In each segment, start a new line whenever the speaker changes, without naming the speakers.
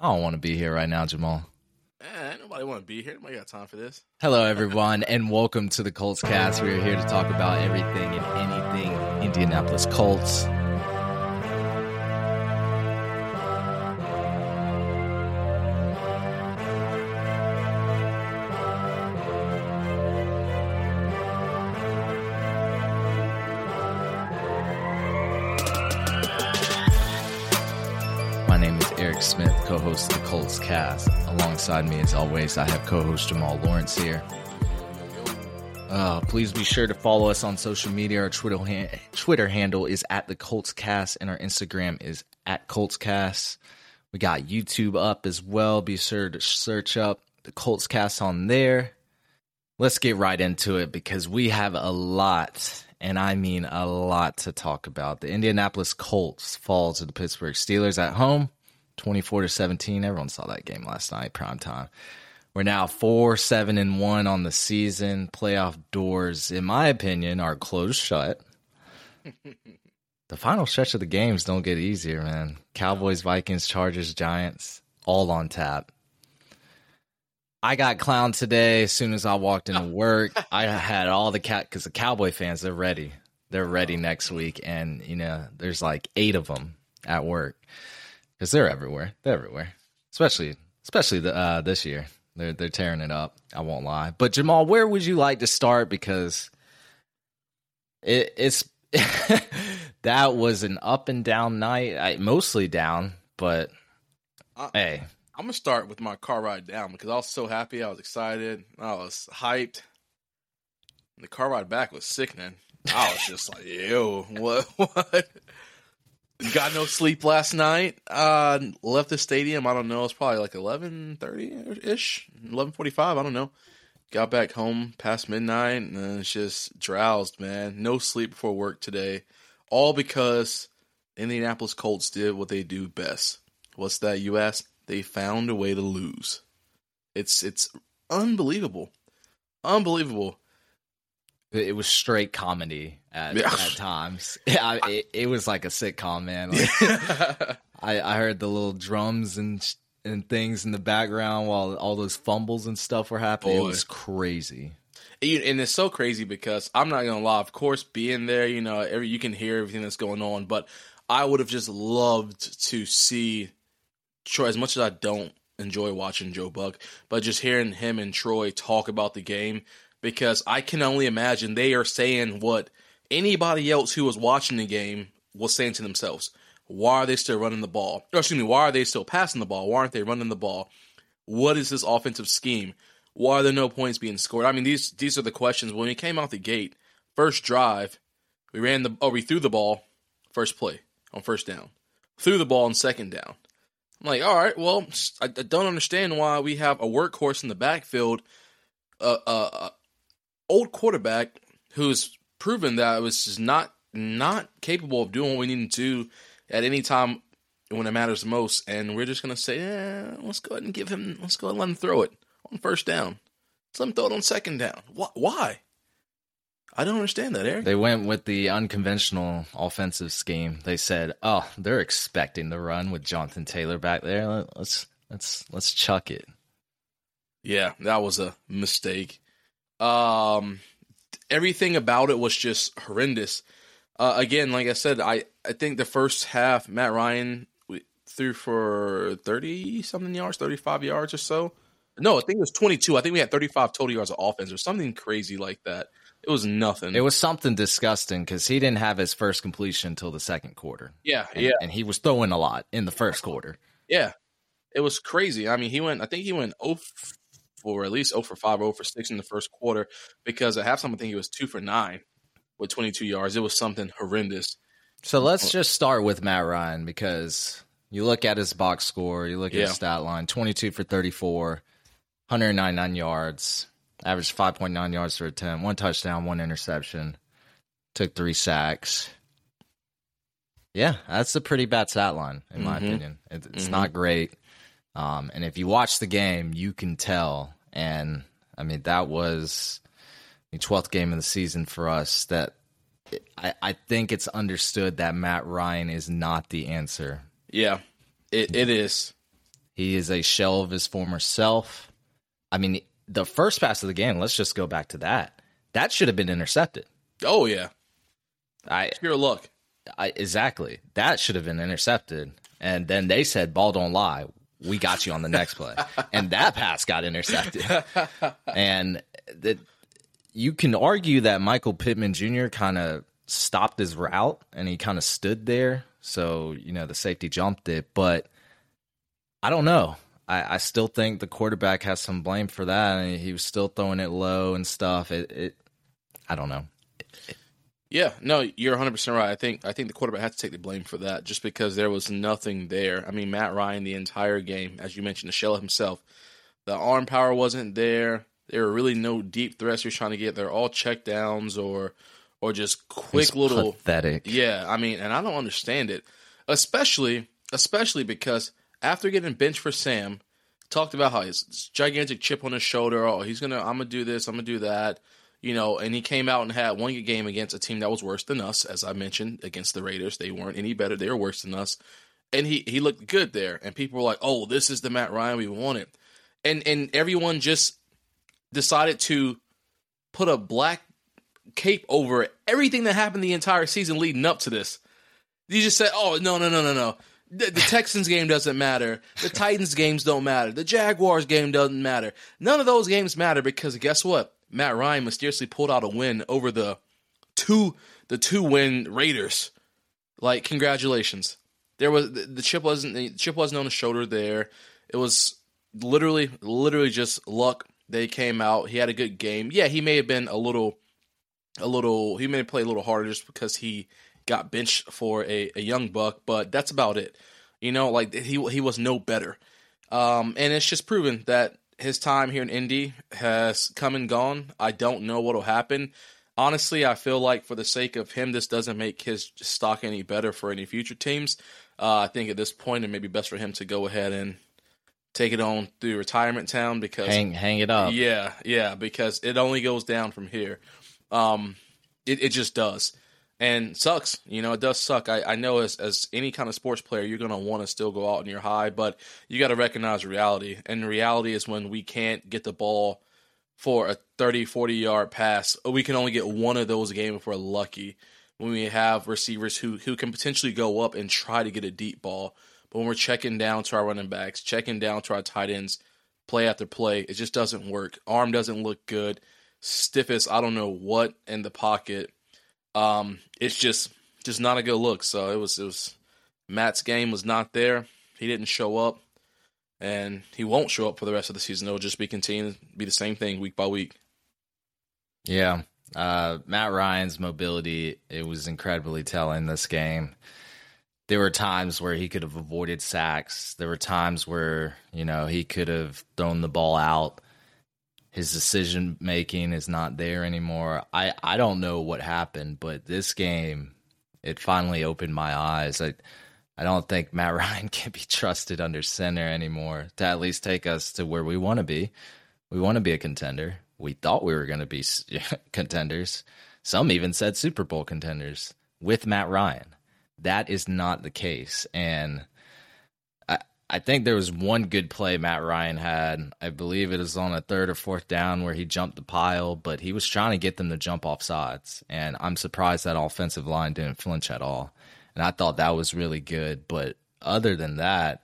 I don't want to be here right now, Jamal.
Ain't nobody want to be here. Nobody got time for this.
Hello, everyone, and welcome to the Colts Cast. We are here to talk about everything and anything Indianapolis Colts. My name is Eric Smith, co-host of the Colts Cast. Alongside me, as always, I have co-host Jamal Lawrence here. Please be sure to follow us on social media. Our Twitter handle is @thecoltscast, and our Instagram is @coltscast. We got YouTube up as well. Be sure to search up the Colts Cast on there. Let's get right into it because we have a lot, and I mean a lot, to talk about. The Indianapolis Colts fall to the Pittsburgh Steelers at home, 24-17. Everyone saw that game last night, primetime. We're now 4-7-1 on the season. Playoff doors, in my opinion, are closed shut. The final stretch of the games don't get easier, man. Cowboys, Vikings, Chargers, Giants, all on tap. I got clowned today as soon as I walked into work. I had all the because the Cowboy fans, they're ready. They're ready next week, and there's like 8 of them at work because they're everywhere. They're everywhere, especially this year. They're tearing it up. I won't lie. But Jamal, where would you like to start? Because it's that was an up and down night. Mostly down, but hey.
I'm going to start with my car ride down because I was so happy. I was excited. I was hyped. And the car ride back was sickening. I was just like, yo, what? Got no sleep last night. Left the stadium. I don't know. It was probably like 11:30-ish, 11:45. I don't know. Got back home past midnight and it's just drowsed, man. No sleep before work today. All because Indianapolis Colts did what they do best. What's that, you ask? They found a way to lose. It's unbelievable. Unbelievable.
It was straight comedy at times. Yeah, it was like a sitcom, man. Like, I heard the little drums and things in the background while all those fumbles and stuff were happening. Boy. It was crazy.
And it's so crazy because I'm not going to lie. Of course, being there, you can hear everything that's going on. But I would have just loved to see Troy, as much as I don't enjoy watching Joe Buck, but just hearing him and Troy talk about the game, because I can only imagine they are saying what anybody else who was watching the game was saying to themselves. Why are they still running the ball? Or excuse me, why are they still passing the ball? Why aren't they running the ball? What is this offensive scheme? Why are there no points being scored? I mean, these are the questions. When we came out the gate, first drive, we threw the ball first play on first down. Threw the ball on second down. I'm like, all right, well, I don't understand why we have a workhorse in the backfield, old quarterback who's proven that it was just not capable of doing what we need to do at any time when it matters most, and we're just going to say, let's go ahead and let him throw it on first down. Let's let him throw it on second down. Why? I don't understand that, Eric.
They went with the unconventional offensive scheme. They said, "Oh, they're expecting the run with Jonathan Taylor back there. Let's chuck it."
Yeah, that was a mistake. Everything about it was just horrendous. Again, like I said, I think the first half, Matt Ryan threw for 30-something yards, 35 yards or so. No, I think it was 22. I think we had 35 total yards of offense or something crazy like that. It was nothing.
It was something disgusting because he didn't have his first completion until the second quarter.
Yeah.
And he was throwing a lot in the first quarter.
Yeah. It was crazy. I mean, he went 0 for at least 0 for 5, 0 for 6 in the first quarter because at halftime I think he was 2 for 9 with 22 yards. It was something horrendous.
So let's just start with Matt Ryan because you look at his box score, you look at his stat line, 22 for 34, 199 yards. Averaged 5.9 yards per attempt, 1 touchdown, 1 interception, took 3 sacks. Yeah, that's a pretty bad stat line, in my opinion. It's not great. And if you watch the game, you can tell. And, I mean, that was the 12th game of the season for us that I think it's understood that Matt Ryan is not the answer.
Yeah, it is.
He is a shell of his former self. I mean, the first pass of the game, let's just go back to that. That should have been intercepted.
Oh, yeah. Pure luck.
Exactly. That should have been intercepted. And then they said, ball don't lie. We got you on the next play. And that pass got intercepted. And you can argue that Michael Pittman Jr. kind of stopped his route and he kind of stood there. So, the safety jumped it. But I don't know. I still think the quarterback has some blame for that. I mean, he was still throwing it low and stuff. I don't know.
Yeah, no, you're 100% right. I think the quarterback had to take the blame for that just because there was nothing there. I mean, Matt Ryan, the entire game, as you mentioned, the shell of himself, the arm power wasn't there. There were really no deep threats he was trying to get. They're all check downs or just quick little
pathetic.
Yeah, I mean, and I don't understand it, especially because after getting benched for Sam, talked about how his gigantic chip on his shoulder. Oh, I'm gonna do this, I'm gonna do that. And he came out and had one good game against a team that was worse than us, as I mentioned, against the Raiders. They weren't any better. They were worse than us. And he looked good there. And people were like, oh, this is the Matt Ryan we wanted. And everyone just decided to put a black cape over everything that happened the entire season leading up to this. You just said, oh, no. The Texans game doesn't matter. The Titans games don't matter. The Jaguars game doesn't matter. None of those games matter because guess what? Matt Ryan mysteriously pulled out a win over the two-win Raiders. Like, congratulations. The chip wasn't on his shoulder there. It was literally just luck. They came out. He had a good game. Yeah, he may have been he may have played a little harder just because he got benched for a young buck, but that's about it. He was no better. And it's just proven that his time here in Indy has come and gone. I don't know what will happen. Honestly, I feel like for the sake of him, this doesn't make his stock any better for any future teams. I think at this point, it may be best for him to go ahead and take it on through retirement town because
hang it up.
Yeah, because it only goes down from here. It just does. And sucks, it does suck. I know as any kind of sports player, you're going to want to still go out on your high, but you got to recognize reality. And reality is when we can't get the ball for a 30, 40-yard pass, we can only get one of those a game if we're lucky. When we have receivers who can potentially go up and try to get a deep ball. But when we're checking down to our running backs, checking down to our tight ends, play after play, it just doesn't work. Arm doesn't look good. Stiff as I don't know what in the pocket. It's just not a good look. So it was Matt's game was not there. He didn't show up, and he won't show up for the rest of the season. It'll just continue to be the same thing week by week.
Yeah, Matt Ryan's mobility, it was incredibly telling this game. There were times where he could have avoided sacks. There were times where he could have thrown the ball out. His decision making is not there anymore. I don't know what happened, but this game, it finally opened my eyes. I don't think Matt Ryan can be trusted under center anymore to at least take us to where we want to be. We want to be a contender. We thought we were going to be contenders. Some even said Super Bowl contenders with Matt Ryan. That is not the case. And I think there was one good play Matt Ryan had. I believe it was on a 3rd or 4th down where he jumped the pile, but he was trying to get them to jump off sides. And I'm surprised that offensive line didn't flinch at all. And I thought that was really good. But other than that,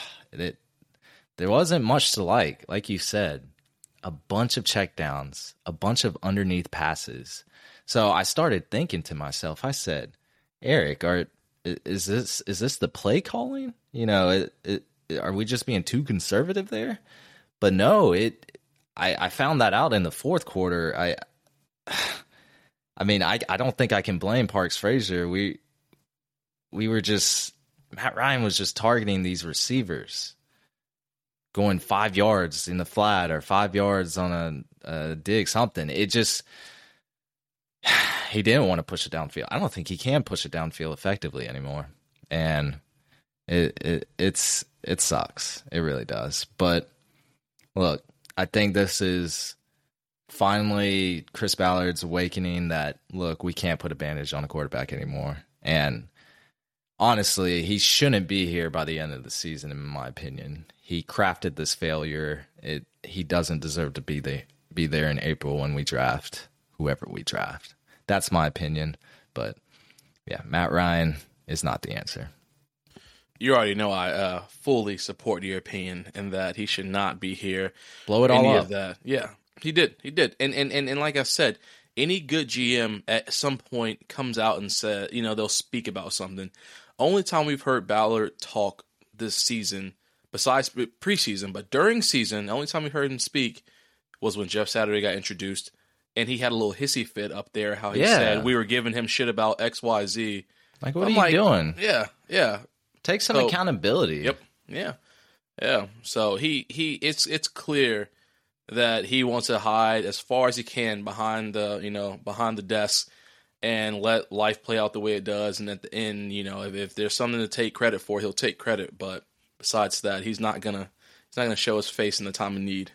there wasn't much to like. Like you said, a bunch of checkdowns, a bunch of underneath passes. So I started thinking to myself, I said, Eric, is this the play calling? Are we just being too conservative there? But no, I found that out in the 4th quarter. I mean, I don't think I can blame Parks Frazier. We were just, Matt Ryan was just targeting these receivers, going 5 yards in the flat or 5 yards on a dig, something. It just, he didn't want to push it downfield. I don't think he can push it downfield effectively anymore. And it sucks. It really does. But look, I think this is finally Chris Ballard's awakening that, look, we can't put a bandage on a quarterback anymore. And honestly, he shouldn't be here by the end of the season, in my opinion. He crafted this failure. He doesn't deserve to be there in April when we draft whoever we draft. That's my opinion. But yeah, Matt Ryan is not the answer.
You already know I fully support your opinion in that he should not be here.
Blow it all up.
Of that. Yeah, he did. And like I said, any good GM at some point comes out and said, they'll speak about something. Only time we've heard Ballard talk this season, besides preseason, but during season, the only time we heard him speak was when Jeff Saturday got introduced, and he had a little hissy fit up there, how he said we were giving him shit about XYZ.
Like, what are you doing?
Yeah.
Take some accountability.
Yep. Yeah. So it's clear that he wants to hide as far as he can behind the desk and let life play out the way it does. And at the end, if there's something to take credit for, he'll take credit. But besides that, he's not gonna show his face in the time of need.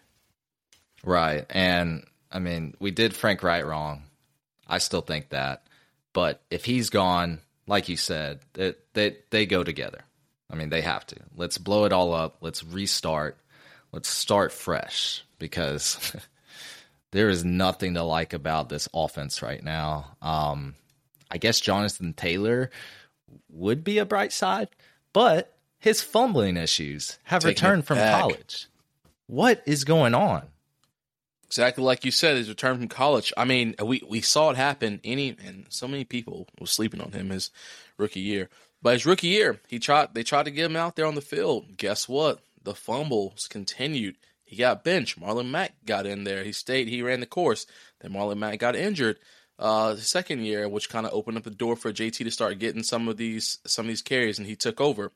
Right. And I mean, we did Frank Wright wrong. I still think that. But if he's gone, like you said, they go together. I mean, they have to. Let's blow it all up. Let's restart. Let's start fresh, because there is nothing to like about this offense right now. I guess Jonathan Taylor would be a bright side, but his fumbling issues have returned from college. What is going on?
Exactly like you said, his return from college. I mean, we saw it happen. And so many people were sleeping on him his rookie year. But his rookie year, they tried to get him out there on the field. Guess what? The fumbles continued. He got benched. Marlon Mack got in there. He stayed. He ran the course. Then Marlon Mack got injured the second year, which kind of opened up the door for JT to start getting some of these carries, and he took over.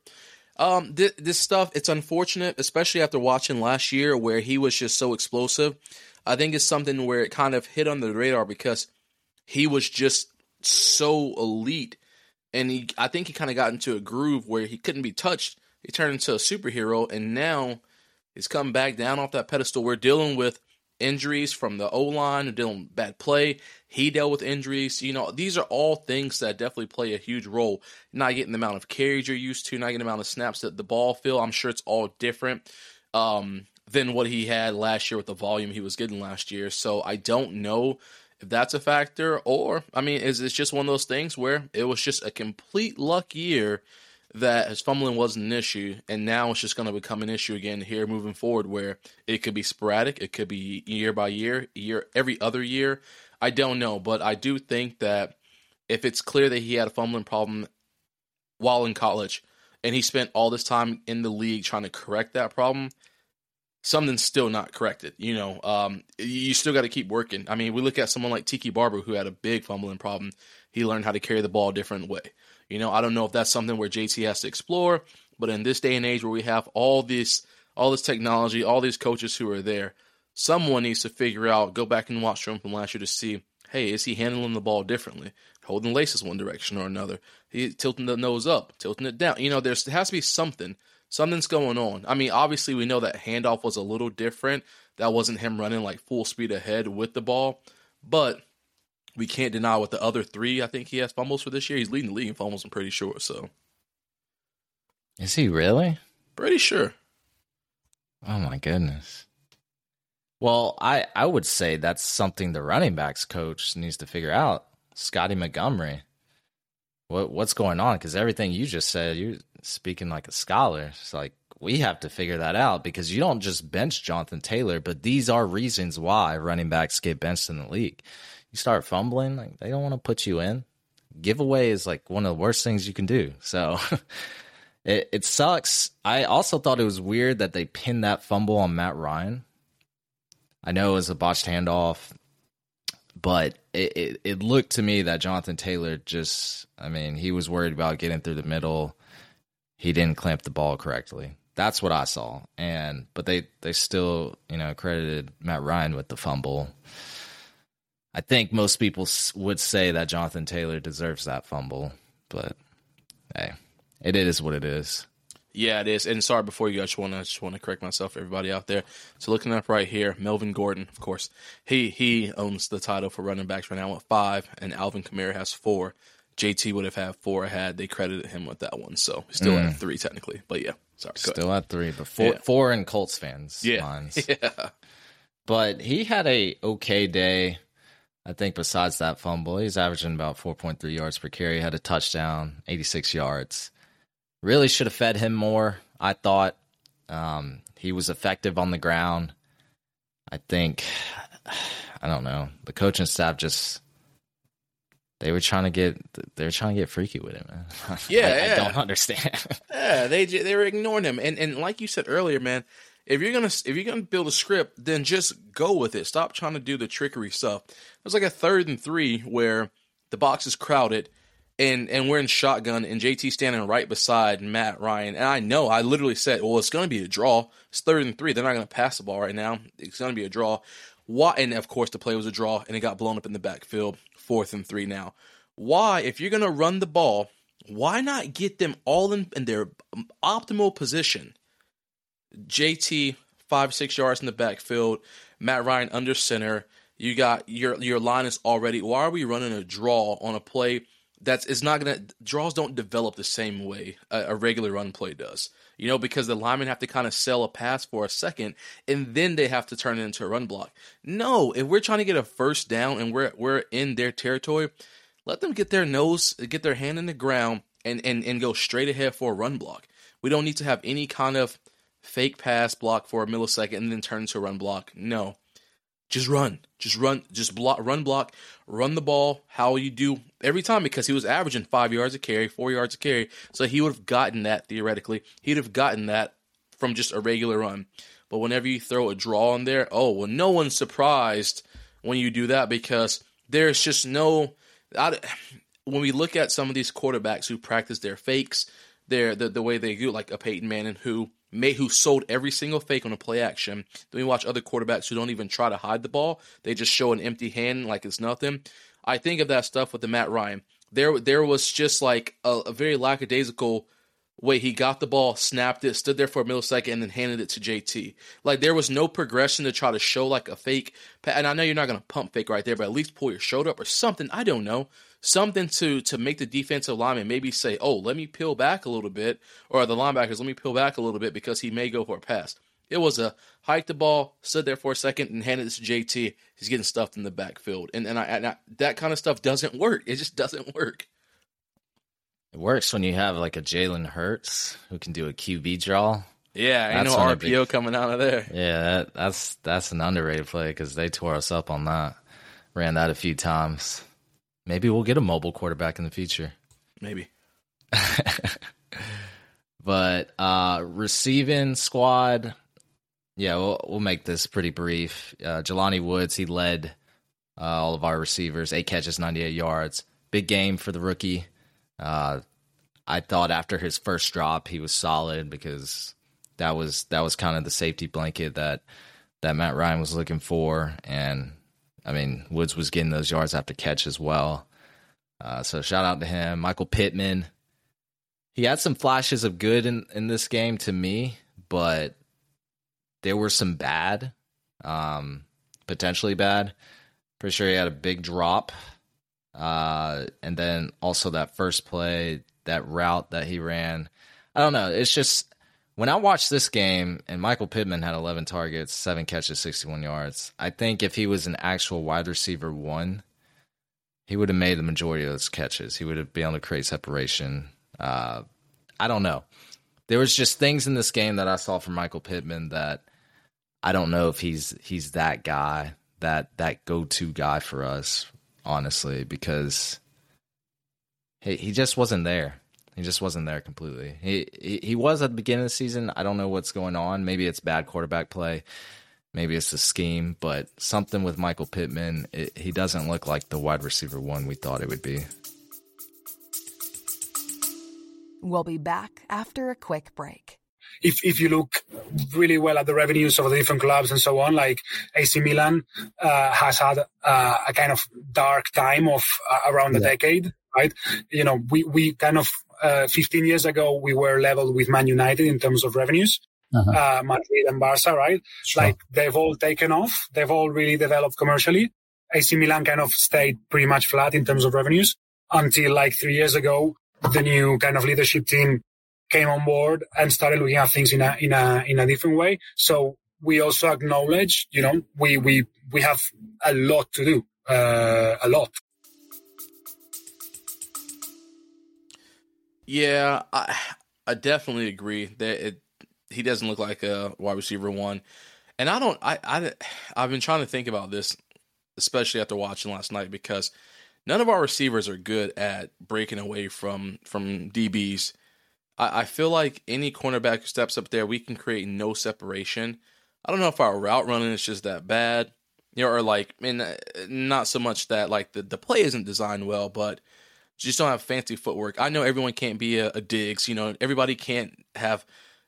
This stuff, it's unfortunate, especially after watching last year where he was just so explosive. I think it's something where it kind of hit under the radar because he was just so elite. And I think he kind of got into a groove where he couldn't be touched. He turned into a superhero, and now he's come back down off that pedestal. We're dealing with injuries from the O-line, we're dealing with bad play. He dealt with injuries. These are all things that definitely play a huge role. Not getting the amount of carries you're used to, not getting the amount of snaps that the ball feel. I'm sure it's all different than what he had last year with the volume he was getting last year. So I don't know if that's a factor, or, I mean, is it just one of those things where it was just a complete luck year that his fumbling wasn't an issue, and now it's just going to become an issue again here moving forward, where it could be sporadic, it could be year by year, every other year. I don't know, but I do think that if it's clear that he had a fumbling problem while in college, and he spent all this time in the league trying to correct that problem, something's still not corrected. You still got to keep working. I mean, we look at someone like Tiki Barber, who had a big fumbling problem. He learned how to carry the ball a different way. I don't know if that's something where JT has to explore, but in this day and age where we have all this technology, all these coaches who are there, someone needs to figure out, go back and watch film from last year to see, hey, is he handling the ball differently? Holding laces one direction or another. He tilting the nose up, tilting it down. There has to be something. Something's going on. I mean, obviously we know that handoff was a little different. That wasn't him running like full speed ahead with the ball, but we can't deny with the other three. I think he has fumbles for this year. He's leading the league in fumbles, I'm pretty sure. So,
is he really?
Pretty sure.
Oh my goodness. Well, I would say that's something the running backs coach needs to figure out. Scotty Montgomery. What's going on? Because everything you just said, you're speaking like a scholar. It's like, we have to figure that out, because you don't just bench Jonathan Taylor, but these are reasons why running backs get benched in the league. You start fumbling, like, they don't want to put you in. Giveaway is like one of the worst things you can do. So it sucks. I also thought it was weird that they pinned that fumble on Matt Ryan. I know it was a botched handoff, but it looked to me that Jonathan Taylor he was worried about getting through the middle. He didn't clamp the ball correctly. That's what I saw. But they still, credited Matt Ryan with the fumble. I think most people would say that Jonathan Taylor deserves that fumble, but hey, it is what it is.
Yeah, it is. And sorry, before you go, I just want to correct myself, everybody out there. So looking up right here, Melvin Gordon, of course, he owns the title for running backs right now with 5, and Alvin Kamara has 4. JT would have had 4 had they credited him with that one. So still at 3 technically. But yeah, sorry.
Still at 3, but 4 in Colts fans' minds.
Yeah.
But he had a okay day. I think besides that fumble, he's averaging about 4.3 yards per carry. Had a touchdown, 86 yards. Really should have fed him more, I thought. He was effective on the ground. I think, I don't know, the coaching staff just, they were trying to get freaky with him, man. I don't understand.
Yeah, they were ignoring him. And like you said earlier, man, if you're gonna build a script, then just go with it. Stop trying to do the trickery stuff. There's like a 3rd and 3 where the box is crowded and we're in shotgun and JT standing right beside Matt Ryan. And I literally said, well, it's gonna be a draw. It's 3rd and 3. They're not gonna pass the ball right now. It's gonna be a draw. Why? And of course the play was a draw and it got blown up in the backfield. 4th and 3 now. Why, if you're gonna run the ball, why not get them all in their optimal position? JT 5-6 yards in the backfield, Matt Ryan under center. You got your line is already. Why are we running a draw on a play it's not gonna? Draws don't develop the same way a regular run play does. Because the linemen have to kind of sell a pass for a second and then they have to turn it into a run block. No, if we're trying to get a first down and we're in their territory, let them get their hand in the ground and go straight ahead for a run block. We don't need to have any kind of fake pass block for a millisecond and then turn into a run block. No. Just run, run block, run the ball how you do every time, because he was averaging 5 yards a carry, 4 yards a carry. So he would have gotten that theoretically. He'd have gotten that from just a regular run. But whenever you throw a draw in there, no one's surprised when you do that, because there's just no. When we look at some of these quarterbacks who practice their fakes, the way they do, like a Peyton Manning who sold every single fake on a play action. Then we watch other quarterbacks who don't even try to hide the ball. They just show an empty hand like it's nothing. I think of that stuff with the Matt Ryan. There was just like a very lackadaisical way he got the ball, snapped it, stood there for a millisecond, and then handed it to JT. Like, there was no progression to try to show like a fake. And I know you're not going to pump fake right there, but at least pull your shoulder up or something. I don't know. Something to make the defensive lineman maybe say, let me peel back a little bit, or the linebackers, let me peel back a little bit because he may go for a pass. It was a hike the ball, stood there for a second, and handed it to JT. He's getting stuffed in the backfield. And that kind of stuff doesn't work. It just doesn't work.
It works when you have like a Jalen Hurts who can do a QB draw.
Yeah, ain't no RPO coming out of there.
Yeah, that's an underrated play because they tore us up on that. Ran that a few times. Maybe we'll get a mobile quarterback in the future.
Maybe.
But receiving squad, yeah, we'll make this pretty brief. Jelani Woods, he led all of our receivers, 8 catches, 98 yards. Big game for the rookie. I thought after his first drop, he was solid because that was kind of the safety blanket that Matt Ryan was looking for. And, I mean, Woods was getting those yards after catch as well. So shout out to him. Michael Pittman, he had some flashes of good in this game to me, but there were some bad, potentially bad. Pretty sure he had a big drop. And then also that first play, that route that he ran. I don't know. It's just when I watched this game and Michael Pittman had 11 targets, 7 catches, 61 yards. I think if he was an actual wide receiver 1, he would have made the majority of those catches. He would have been able to create separation. I don't know. There was just things in this game that I saw from Michael Pittman that I don't know if he's that guy, that go-to guy for us, honestly, because he just wasn't there. He just wasn't there completely. He was at the beginning of the season. I don't know what's going on. Maybe it's bad quarterback play. Maybe it's the scheme. But something with Michael Pittman, he doesn't look like the wide receiver 1 we thought it would be.
We'll be back after a quick break.
If you look really well at the revenues of the different clubs and so on, like AC Milan has had a kind of dark time of around the decade, right? You know, we kind of 15 years ago, we were leveled with Man United in terms of revenues, Madrid and Barca, right? Sure. Like they've all taken off. They've all really developed commercially. AC Milan kind of stayed pretty much flat in terms of revenues. until like 3 years ago, the new kind of leadership team came on board and started looking at things in a different way. So we also acknowledge, we have a lot to do, a lot.
Yeah, I definitely agree that he doesn't look like a wide receiver one, and I've been trying to think about this, especially after watching last night, because none of our receivers are good at breaking away from DBs. I feel like any cornerback who steps up there, we can create no separation. I don't know if our route running is just that bad, or not so much that like the play isn't designed well, but just don't have fancy footwork. I know everyone can't be a Diggs, everybody can't have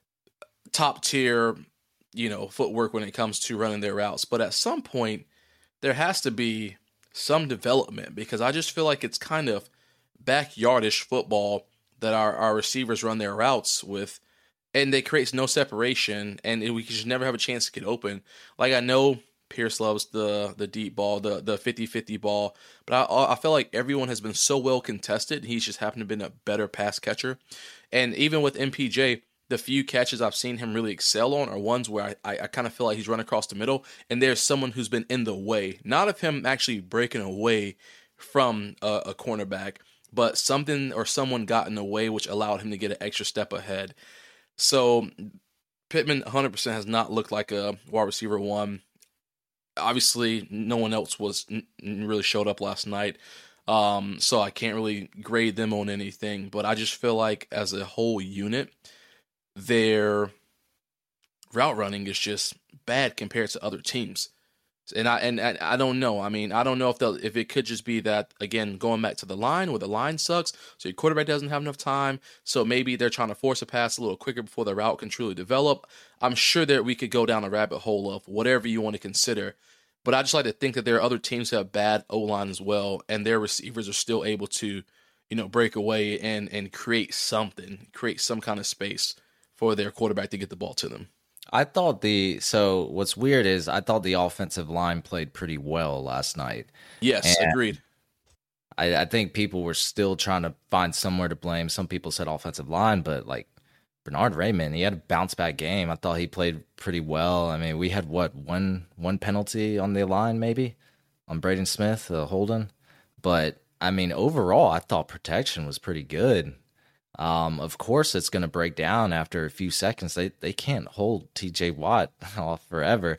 top tier, footwork when it comes to running their routes. But at some point, there has to be some development, because I just feel like it's kind of backyardish football that our receivers run their routes with, and it creates no separation, and we just never have a chance to get open. Like, I know Pierce loves the deep ball, the 50-50 ball, but I feel like everyone has been so well contested. He's just happened to have been a better pass catcher. And even with MPJ, the few catches I've seen him really excel on are ones where I kind of feel like he's run across the middle, and there's someone who's been in the way. Not of him actually breaking away from a cornerback, but something or someone got in the way, which allowed him to get an extra step ahead. So Pittman 100% has not looked like a wide receiver one. Obviously, no one else really showed up last night, so I can't really grade them on anything. But I just feel like as a whole unit, their route running is just bad compared to other teams. And I don't know. I mean, I don't know if it could just be that, again, going back to the line, where the line sucks, so your quarterback doesn't have enough time, so maybe they're trying to force a pass a little quicker before the route can truly develop. I'm sure that we could go down a rabbit hole of whatever you want to consider, but I just like to think that there are other teams that have bad O-line as well, and their receivers are still able to, break away and create some kind of space for their quarterback to get the ball to them.
I thought so what's weird is I thought the offensive line played pretty well last night.
Yes, and agreed.
I think people were still trying to find somewhere to blame. Some people said offensive line, but like Bernard Raymond, he had a bounce back game. I thought he played pretty well. I mean, we had one penalty on the line, maybe on Braden Smith, Holden. But I mean, overall, I thought protection was pretty good. Of course, it's going to break down after a few seconds. They can't hold TJ Watt off forever.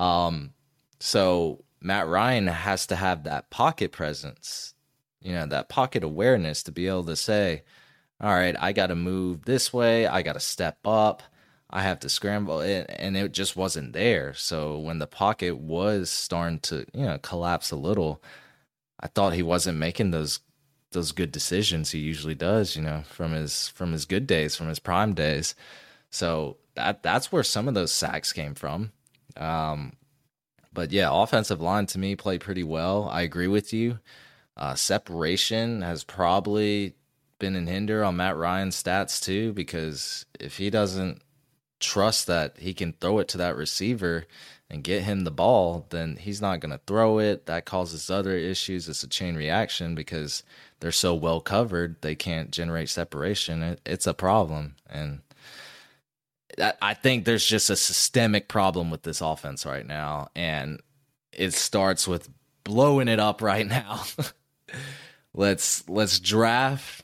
So Matt Ryan has to have that pocket presence, that pocket awareness to be able to say, all right, I got to move this way. I got to step up. I have to scramble. And it just wasn't there. So when the pocket was starting to, collapse a little, I thought he wasn't making those good decisions he usually does, from his good days, from his prime days. So that's where some of those sacks came from. But yeah, offensive line to me played pretty well. I agree with you. Separation has probably been an hinder on Matt Ryan's stats too, because if he doesn't trust that he can throw it to that receiver and get him the ball, then he's not going to throw it. That causes other issues. It's a chain reaction because they're so well covered, they can't generate separation. It's a problem. And I think there's just a systemic problem with this offense right now. And it starts with blowing it up right now. Let's draft.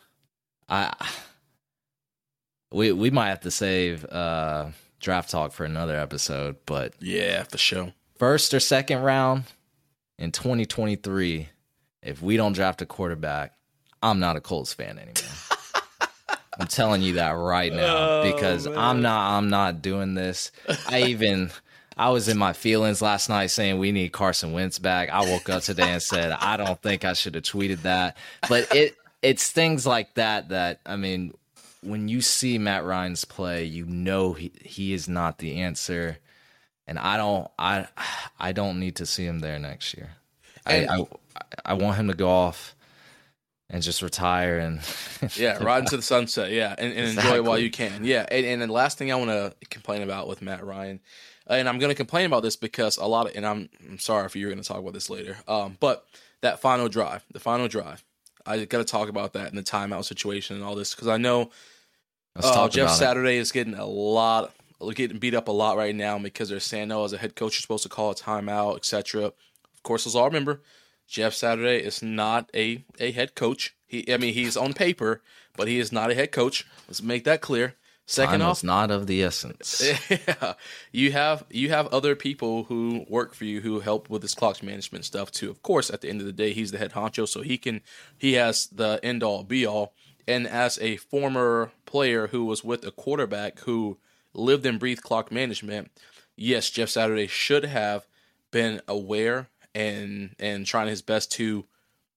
We might have to save draft talk for another episode, but
yeah, for sure.
First or second round in 2023, if we don't draft a quarterback, I'm not a Colts fan anymore. I'm telling you that right now, because I'm not doing this. I was in my feelings last night saying we need Carson Wentz back. I woke up today and said I don't think I should have tweeted that. But it's things like that I mean, when you see Matt Ryan's play, he is not the answer, and I don't need to see him there next year. I want him to go off and just retire and
ride into the sunset, and enjoy it while you can. Yeah, and the last thing I want to complain about with Matt Ryan, and I'm going to complain about this because and I'm sorry if you're going to talk about this later, but the final drive, I got to talk about that and the timeout situation and all this because I know Jeff
about
Saturday is getting beat up a lot right now because they're saying, no, as a head coach, you're supposed to call a timeout, etc. Of course, let's all remember, Jeff Saturday is not a head coach. He's on paper, but he is not a head coach. Let's make that clear. Second
Time
off,
is not of the essence.
yeah, you have other people who work for you who help with this clock management stuff too. Of course, at the end of the day, he's the head honcho, so he has the end all be all. And as a former player who was with a quarterback who lived and breathed clock management, yes, Jeff Saturday should have been aware and trying his best to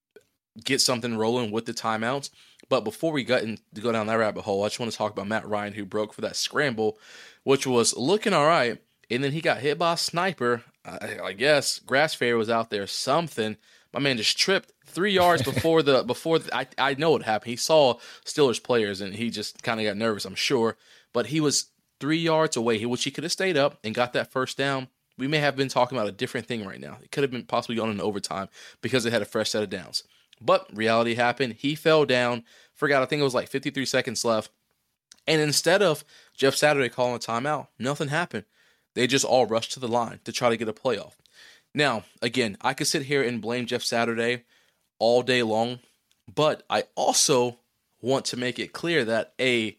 get something rolling with the timeouts. But before we go down that rabbit hole, I just want to talk about Matt Ryan, who broke for that scramble, which was looking all right. And then he got hit by a sniper. I guess Grass Fair was out there something. My man just tripped 3 yards before I know what happened. He saw Steelers players and he just kind of got nervous, I'm sure. But he was 3 yards away, which he could have stayed up and got that first down. We may have been talking about a different thing right now. It could have been possibly gone into overtime because it had a fresh set of downs. But reality happened. He fell down. Forgot, I think it was like 53 seconds left. And instead of Jeff Saturday calling a timeout, nothing happened. They just all rushed to the line to try to get a playoff. Now, again, I could sit here and blame Jeff Saturday all day long, but I also want to make it clear that a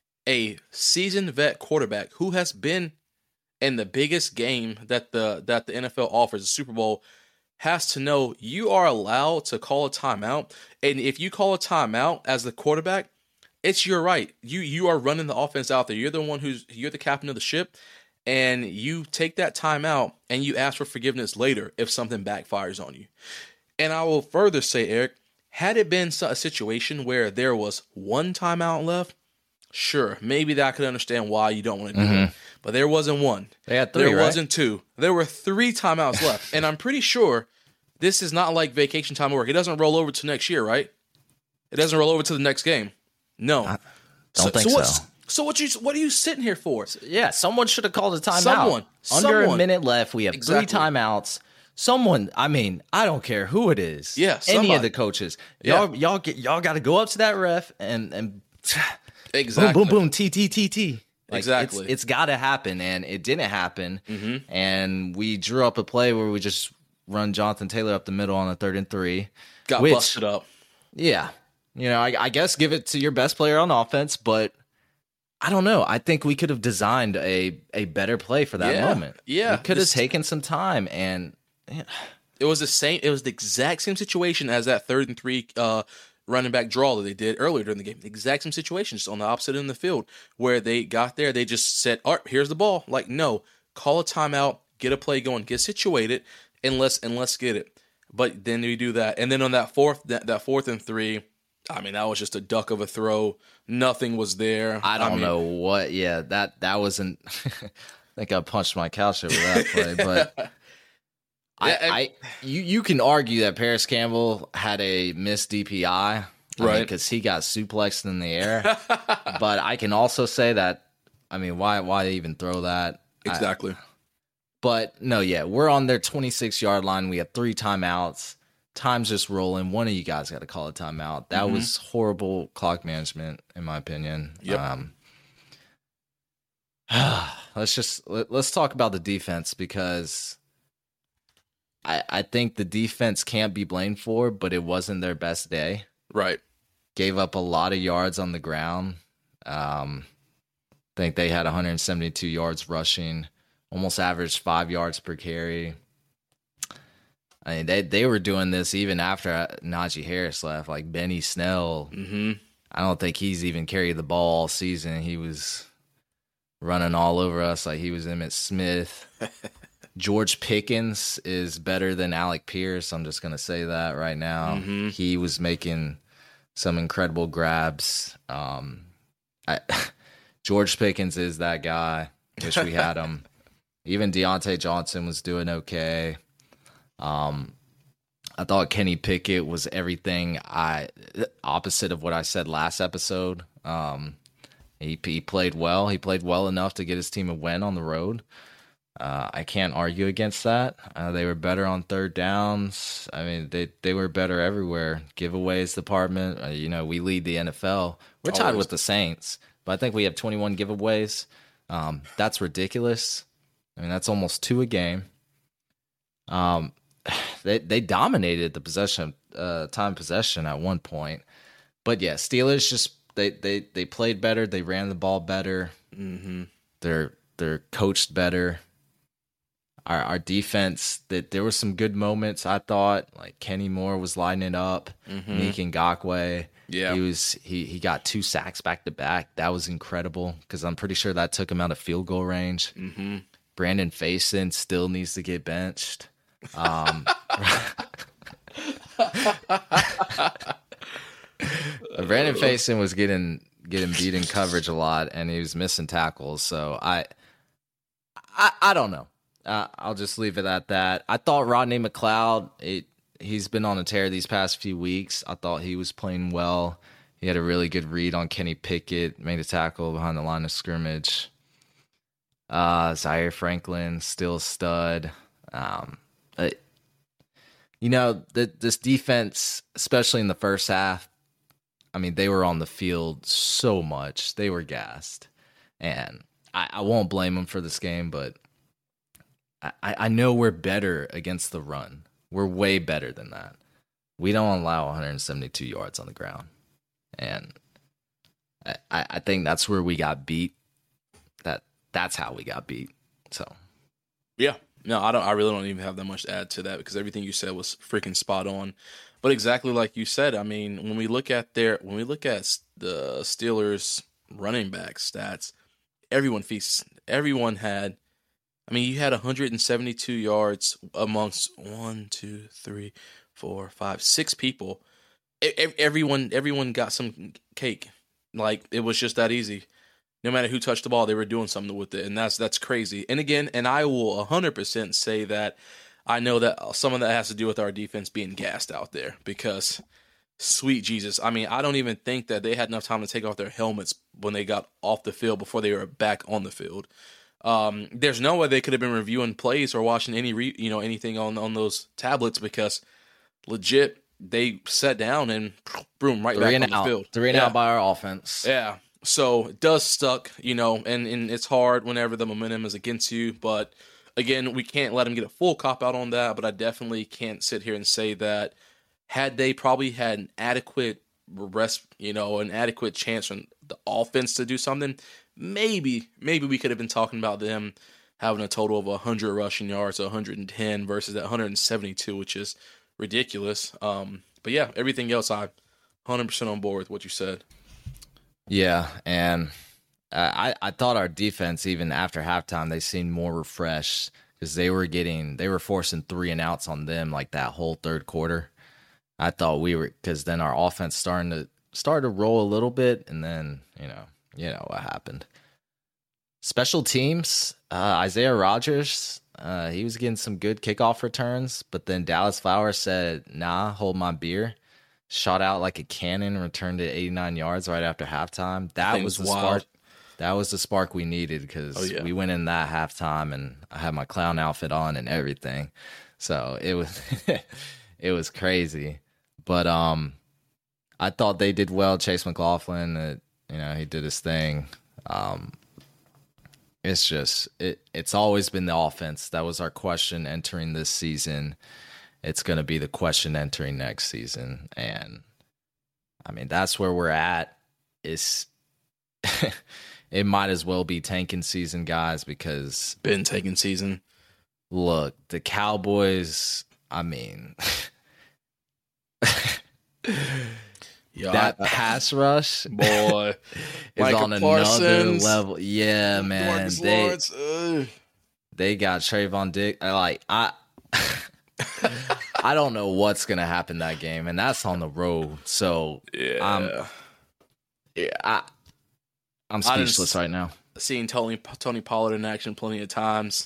seasoned vet quarterback who has been in the biggest game that the NFL offers, the Super Bowl, has to know you are allowed to call a timeout. And if you call a timeout as the quarterback, it's your right. You are running the offense out there. You're the captain of the ship, and you take that timeout and you ask for forgiveness later if something backfires on you. And I will further say, Eric, had it been a situation where there was one timeout left, sure, maybe that I could understand why you don't want to do it. But there wasn't one.
They had three,
there
right?
wasn't two. There were 3 timeouts left. And I'm pretty sure this is not like vacation time at work. It doesn't roll over to next year, right? It doesn't roll over to the next game. No.
I don't think so.
So what are you sitting here for?
Yeah, someone should have called a timeout. Under a minute left. We have 3 timeouts. Someone, I don't care who it is.
Yeah,
any of the coaches. Y'all got to go up to that ref and
exactly.
boom, boom, boom, T.
Exactly.
It's got to happen, and it didn't happen. Mm-hmm. And we drew up a play where we just run Jonathan Taylor up the middle on a 3rd and 3.
Got busted up.
Yeah. I guess give it to your best player on offense, but I don't know. I think we could have designed a better play for that moment.
Yeah.
We could have taken some time, and
it was the exact same situation as that 3rd and 3 running back draw that they did earlier during the game. The exact same situation, just on the opposite end of the field, where they got there, they just said, all right, here's the ball. Like, no, call a timeout, get a play going, get situated, and let's get it. But then we do that. And then on that 4th and 3, that was just a duck of a throw. Nothing was there.
I don't know what. Yeah, that wasn't. I think I punched my couch over that play, but you can argue that Paris Campbell had a missed DPI, right? Because he got suplexed in the air. But I can also say that. Why even throw that?
Exactly.
But no, yeah, we're on their 26-yard line. We have 3 timeouts. Time's just rolling. One of you guys got to call a timeout. That was horrible clock management, in my opinion.
Yep.
Let's talk about the defense, because I think the defense can't be blamed for, but it wasn't their best day.
Right.
Gave up a lot of yards on the ground. I think they had 172 yards rushing, almost averaged 5 yards per carry. They were doing this even after Najee Harris left. Like Benny Snell, I don't think he's even carried the ball all season. He was running all over us like he was Emmitt Smith. George Pickens is better than Alec Pierce. I'm just going to say that right now. He was making some incredible grabs. George Pickens is that guy. Wish we had him. Even Deontay Johnson was doing okay. I thought Kenny Pickett was everything opposite of what I said last episode. He played well. He played well enough to get his team a win on the road. I can't argue against that. They were better on third downs. I mean, they were better everywhere. Giveaways department, we lead the NFL. We're tied with the Saints, but I think we have 21 giveaways. That's ridiculous. I mean, that's almost 2 a game. They dominated the time possession at one point, but yeah, Steelers just they played better. They ran the ball better.
Mm-hmm.
They're coached better. Our defense, that there were some good moments. I thought, like Kenny Moore was lining it up. Nick Ngakoue.
Yeah,
he got 2 sacks back to back. That was incredible because I'm pretty sure that took him out of field goal range.
Mm-hmm.
Brandon Faison still needs to get benched. Brandon Faison was getting beat in coverage a lot, and he was missing tackles. So I don't know. I'll just leave it at that. I thought Rodney McLeod, he's been on a tear these past few weeks. I thought he was playing well. He had a really good read on Kenny Pickett, made a tackle behind the line of scrimmage. Zaire Franklin, still a stud. This defense, especially in the first half, I mean, they were on the field so much. They were gassed. And I won't blame them for this game, but I know we're better against the run. We're way better than that. We don't allow 172 yards on the ground. And I think that's where we got beat. That's how we got beat. So,
yeah. No, I really don't even have that much to add to that because everything you said was freaking spot on. But exactly like you said, I mean, when we look at the Steelers running back stats, everyone feasts. Everyone had, I mean, you had 172 yards amongst 6 people. Everyone got some cake. Like, it was just that easy. No matter who touched the ball, they were doing something with it, and that's crazy. And again, I will 100% say that I know that some of that has to do with our defense being gassed out there because, sweet Jesus, I mean, I don't even think that they had enough time to take off their helmets when they got off the field before they were back on the field. There's no way they could have been reviewing plays or watching anything on those tablets because legit they sat down and boom, right back on the field.
3 and out by our offense.
Yeah. So it does suck, and it's hard whenever the momentum is against you. But again, we can't let them get a full cop out on that. But I definitely can't sit here and say that had they probably had an adequate rest, an adequate chance from the offense to do something, maybe we could have been talking about them having a total of 100 rushing yards, 110 versus that 172, which is ridiculous. But yeah, everything else, I'm 100% on board with what you said.
Yeah, and I thought our defense, even after halftime, they seemed more refreshed because they were forcing 3 and outs on them like that whole third quarter. I thought because then our offense started to roll a little bit, and then you know what happened. Special teams, Isaiah Rodgers, he was getting some good kickoff returns, but then Dallas Flowers said, "Nah, hold my beer." Shot out like a cannon, returned to 89 yards right after halftime. That was the spark. That was the spark we needed because we went in that halftime and I had my clown outfit on and everything. So it was it was crazy. But I thought they did well. Chase McLaughlin, he did his thing. It's always been the offense. That was our question entering this season. It's going to be the question entering next season. And, I mean, that's where we're at. It might as well be tanking season, guys, because...
Been tanking season.
Look, the Cowboys, I mean... that pass rush,
boy,
is on another level. Yeah, man. They got Trayvon Diggs. I don't know what's gonna happen that game, and that's on the road. So I'm speechless right now.
Seeing Tony Pollard in action plenty of times.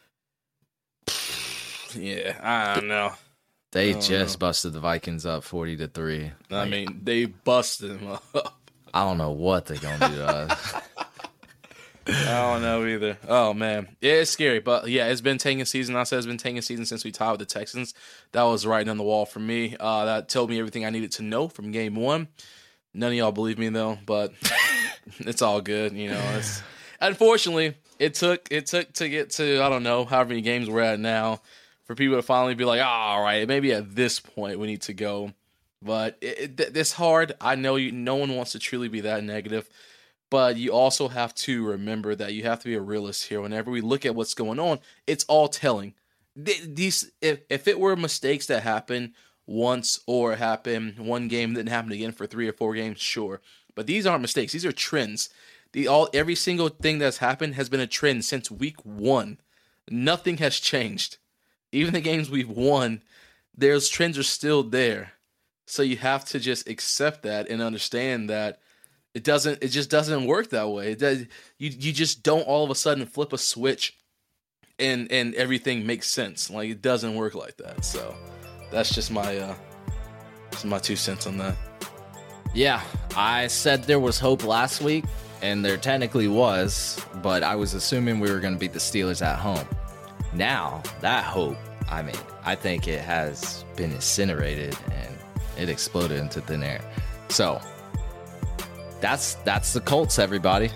Yeah, I don't know.
They just busted the Vikings up 40-3.
I mean, they busted them up.
I don't know what they're gonna do to us.
I don't know either. Oh man, yeah, it's scary, but yeah, it's been tanking season. I said it's been tanking season since we tied with the Texans. That was writing on the wall for me. That told me everything I needed to know from game one. None of y'all believe me though, but it's all good. You know, it's unfortunately it took to get to, I don't know, however many games we're at now, for people to finally be like, oh, all right, maybe at this point we need to go. But it's hard. I know no one wants to truly be that negative. But you also have to remember that you have to be a realist here. Whenever we look at what's going on, it's all telling. These, if it were mistakes that happen once or happen one game, didn't happen again for 3 or 4 games, sure. But these aren't mistakes. These are trends. Every single thing that's happened has been a trend since week 1. Nothing has changed. Even the games we've won, those trends are still there. So you have to just accept that and understand that it just doesn't work that way. You just don't all of a sudden flip a switch and everything makes sense. Like, it doesn't work like that. So that's just my 2 cents on that.
Yeah, I said there was hope last week, and there technically was, but I was assuming we were going to beat the Steelers at home. Now, that hope, I think it has been incinerated and it exploded into thin air. So that's the Colts, everybody.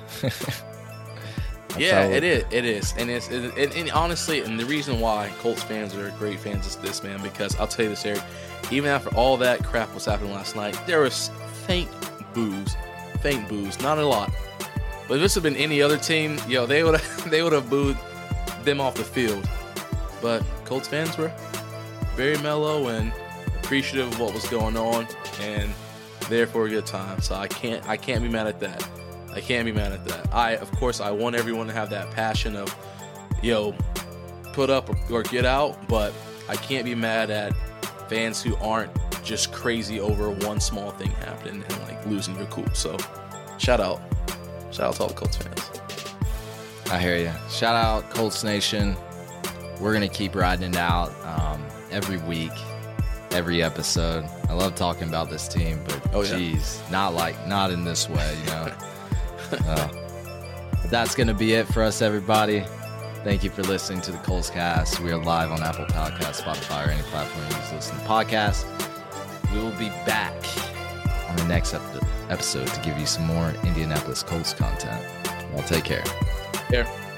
Yeah, it is, and honestly, and the reason why Colts fans are great fans is this, man. Because I'll tell you this, Eric. Even after all that crap was happening last night, there was faint boos, not a lot. But if this had been any other team, they would have booed them off the field. But Colts fans were very mellow and appreciative of what was going on, and there for a good time. So I can't be mad at that. Of course, I want everyone to have that passion of, put up or get out, but I can't be mad at fans who aren't just crazy over one small thing happening and like losing your cool. So shout out to all the Colts fans.
I hear you. Shout out Colts Nation. We're going to keep riding it out every week, every episode. I love talking about this team, but geez, not in this way, That's going to be it for us, everybody. Thank you for listening to the Colts Cast. We are live on Apple Podcasts, Spotify, or any platform you use to listen to podcasts. We will be back on the next episode to give you some more Indianapolis Colts content. Well, take care.
Care.